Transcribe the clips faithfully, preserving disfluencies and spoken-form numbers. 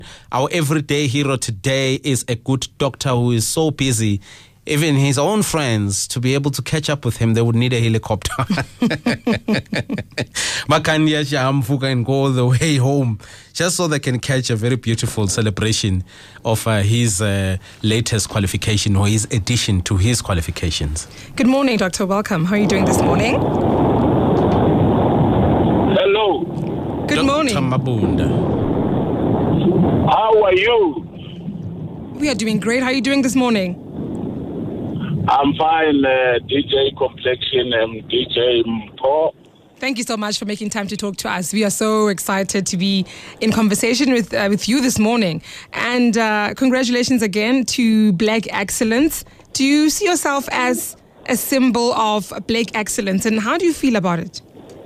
Our everyday hero today is a good doctor who is so busy. Even his own friends, to be able to catch up with him, they would need a helicopter. And go all the way home just so they can catch a very beautiful celebration of uh, his uh, latest qualification or his addition to his qualifications. Good morning, Doctor. Welcome. How are you doing this morning? Hello. Good Doctor morning. Mabunda. How are you? We are doing great. How are you doing this morning? I'm fine, uh, D J Complexion and D J Mpo. Thank you so much for making time to talk to us. We are so excited to be in conversation with uh, with you this morning. And uh, congratulations again to Black Excellence. Do you see yourself as a symbol of Black excellence, and how do you feel about it?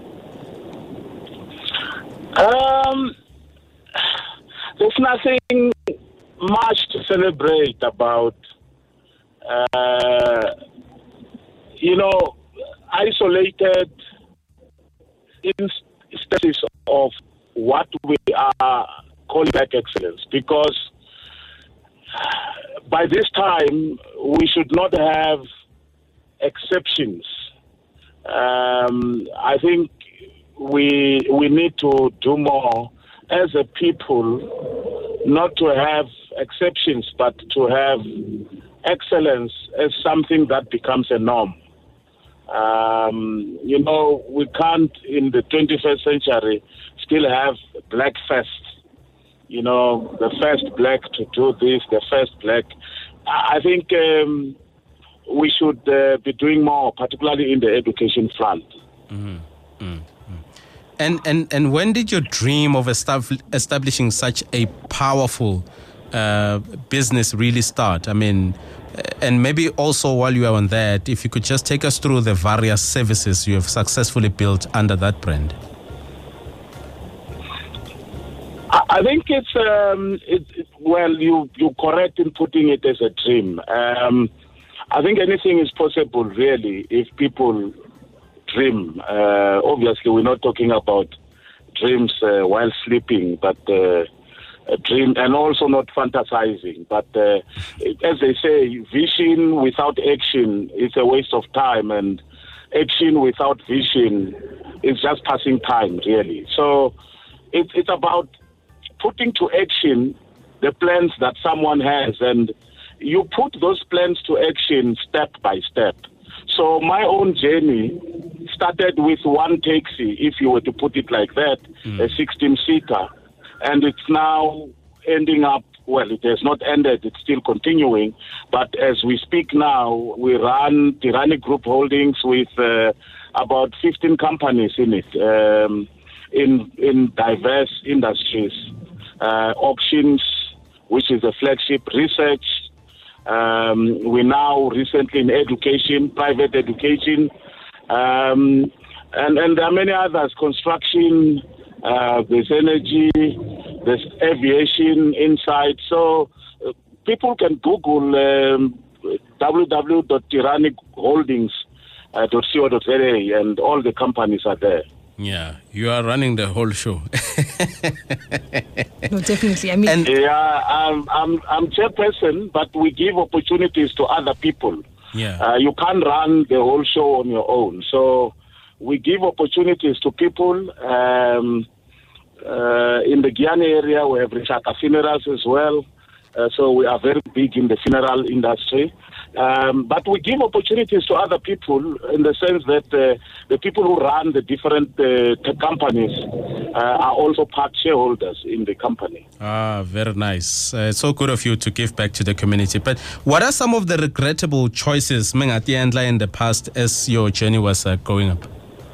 Um, there's nothing much to celebrate about. Uh, you know, isolated instances of what we are calling Black excellence, because by this time we should not have exceptions. Um, I think we we need to do more as a people, not to have exceptions, but to have excellence as something that becomes a norm. Um, you know, we can't in the twenty-first century still have black first. You know, the first black to do this, the first black. I think um, we should uh, be doing more, particularly in the education front. Mm-hmm. Mm-hmm. And, and, and when did you dream of estab- establishing such a powerful uh, business really start? I mean, and maybe also while you are on that, if you could just take us through the various services you have successfully built under that brand. I think it's, um, it, it, well, you, you're correct in putting it as a dream. Um, I think anything is possible, really, if people dream. Uh, obviously, we're not talking about dreams uh, while sleeping, but uh, a dream, and also not fantasizing. But uh, as they say, vision without action is a waste of time, and action without vision is just passing time, really. So it, it's about putting to action the plans that someone has, and you put those plans to action step by step. So my own journey started with one taxi, if you were to put it like that, mm. a sixteen-seater. And it's now ending up, well, it has not ended, it's still continuing. But as we speak now, we run Tirani Group Holdings with uh, about fifteen companies in it, um, in, in diverse industries. Uh, auctions, which is a flagship, research. Um, we now recently in education, private education, um, and, and there are many others, construction, uh, there's energy, there's aviation inside. So uh, people can Google um, w w w dot tirani holdings dot co dot za and all the companies are there. Yeah, you are running the whole show. No, definitely. I mean, and yeah, I'm, I'm I'm chairperson, but we give opportunities to other people. Yeah, uh, you can't run the whole show on your own. So we give opportunities to people. Um, uh, in the Guyana area, we have Richaka Funerals as well. Uh, so we are very big in the funeral industry. Um, but we give opportunities to other people in the sense that uh, the people who run the different uh, tech companies uh, are also part shareholders in the company. Ah, very nice. Uh, it's so good of you to give back to the community. But what are some of the regrettable choices Mengati Andla in the past as your journey was uh, going up?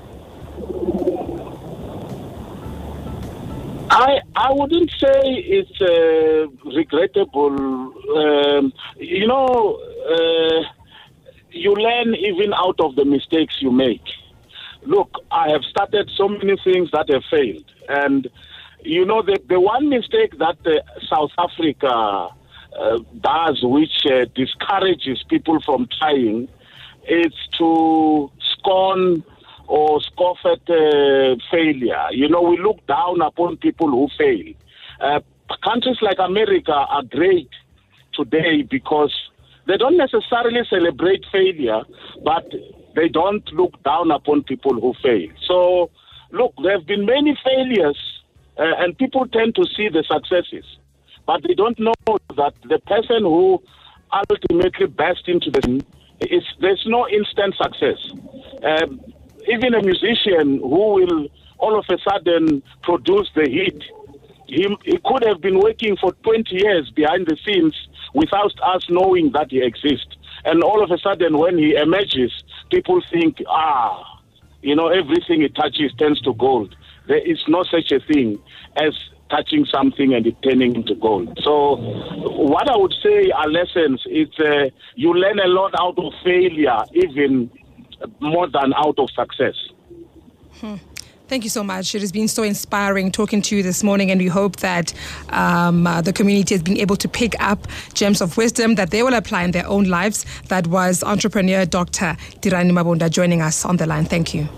I I wouldn't say it's uh, regrettable. Um, you know, uh, you learn even out of the mistakes you make. Look, I have started so many things that have failed. And, you know, the, the one mistake that uh, South Africa uh, does, which uh, discourages people from trying, is to scorn or scoff at uh, failure. You know, we look down upon people who fail. Uh, countries like America are great today because they don't necessarily celebrate failure, but they don't look down upon people who fail. So, look, there have been many failures, uh, and people tend to see the successes, but they don't know that the person who ultimately burst into the scene, is there's no instant success. Um, even a musician who will all of a sudden produce the hit, he, he could have been working for twenty years behind the scenes without us knowing that he exists. And all of a sudden when he emerges, people think, ah, you know, everything he touches turns to gold. There is no such a thing as touching something and it turning into gold. So what I would say are lessons is uh, you learn a lot out of failure, even more than out of success. Hmm. Thank you so much. It has been so inspiring talking to you this morning, and we hope that um, uh, the community has been able to pick up gems of wisdom that they will apply in their own lives. That was entrepreneur Doctor Tirani Mabunda joining us on the line. Thank you.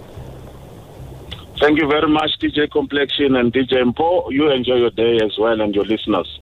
Thank you very much, D J Complexion and D J Mpo. You enjoy your day as well and your listeners.